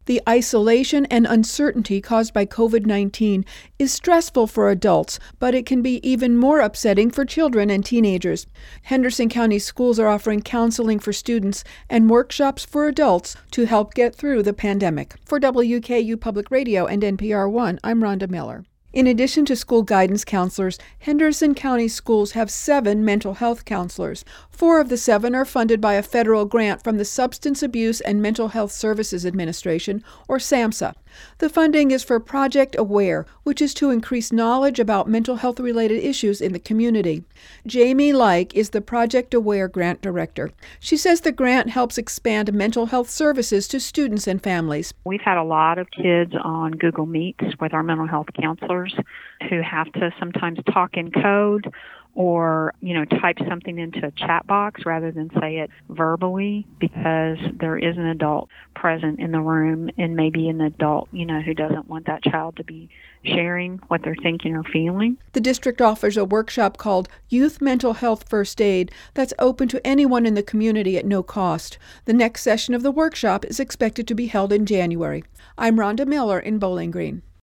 The isolation and uncertainty caused by COVID-19 is stressful for adults, but it can be even more upsetting for children and teenagers. Henderson County schools are offering counseling for students and workshops for adults to help get through the pandemic. For WKU Public Radio and NPR One, I'm Rhonda Miller. In addition to school guidance counselors, Henderson County schools have 7 mental health counselors. 4 of the 7 are funded by a federal grant from the Substance Abuse and Mental Health Services Administration, or SAMHSA. The funding is for Project Aware, which is to increase knowledge about mental health-related issues in the community. Jamie Like is the Project Aware grant director. She says the grant helps expand mental health services to students and families. We've had a lot of kids on Google Meets with our mental health counselors who have to sometimes talk in code or, type something into a chat box rather than say it verbally because there is an adult present in the room and maybe an adult, who doesn't want that child to be sharing what they're thinking or feeling. The district offers a workshop called Youth Mental Health First Aid that's open to anyone in the community at no cost. The next session of the workshop is expected to be held in January. I'm Rhonda Miller in Bowling Green.